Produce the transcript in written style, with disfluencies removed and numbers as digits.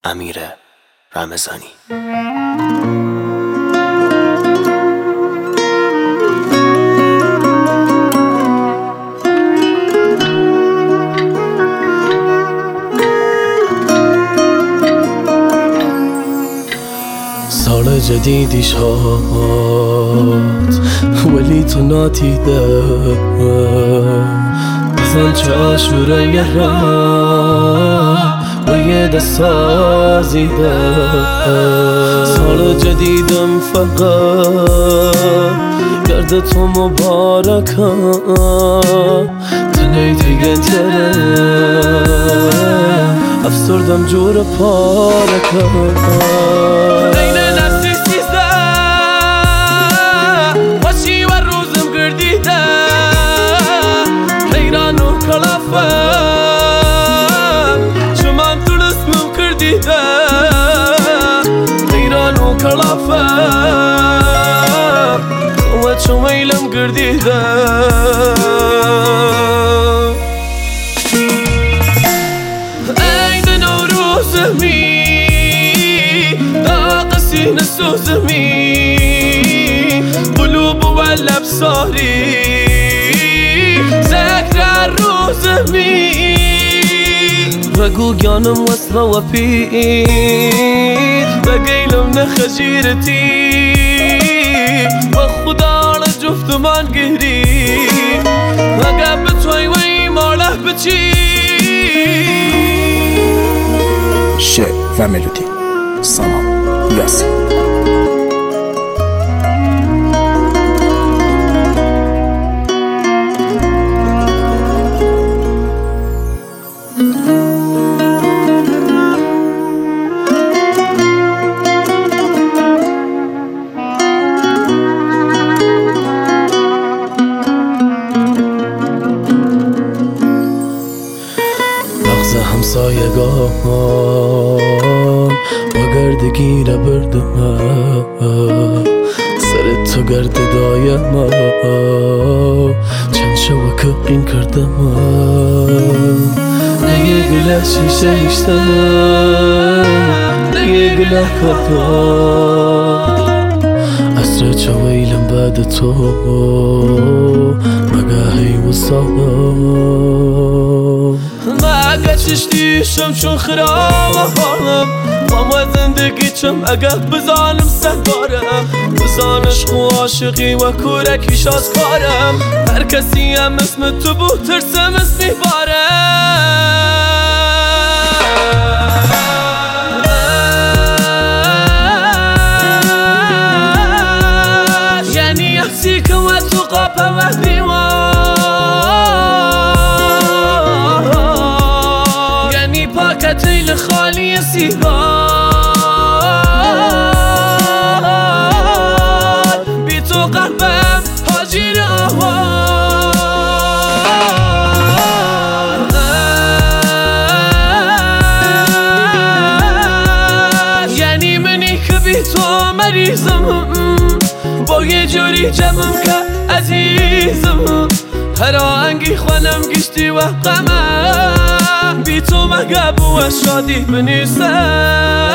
امیر رمضانی. سال جدیدی شد ولی تو نادیده، بزن چه آشوره یه راه و یه دست سازیده. سال جدیدم فقط گرد تو مبارکه، تنهی دیگه تره افسردم جور پارکه. شويلم قرديده عيد نوروز مي طاقسي نسوز مي قلوب ولا بصاري ذكرى الروز مي رقو جانم وصله وبيد بقيلم نخجيرتي وخدا جفتمان قهري وقابت وي ماله بچي. شعر و ملودی سامان یاسین. همسایگان با گردگیره بردم، سر تو گرد دایم چند شو که این کردم. نگه گله شیشه ایشتم نگه گله کردم عصر چویلم بعد تو مگاهی وصالم. چشتیشم چون خراب حالم ماما زندگی چم اگه بزانم سهبارم بزانش خو عاشقی و کورکیش از کارم هر کسی هم اسم تو بود ترسم اسمی بارم. یعنی احسی که و تو قاپه و دیوان تیل خالی سیگار بی تو قلبم حاجیر آوار. یعنی منی که بی تو مریضم با یه جوری جمعم که عزیزم هر آهنگی خوانم گشتی و غمم بی تو مگه بو شادی بنیسم.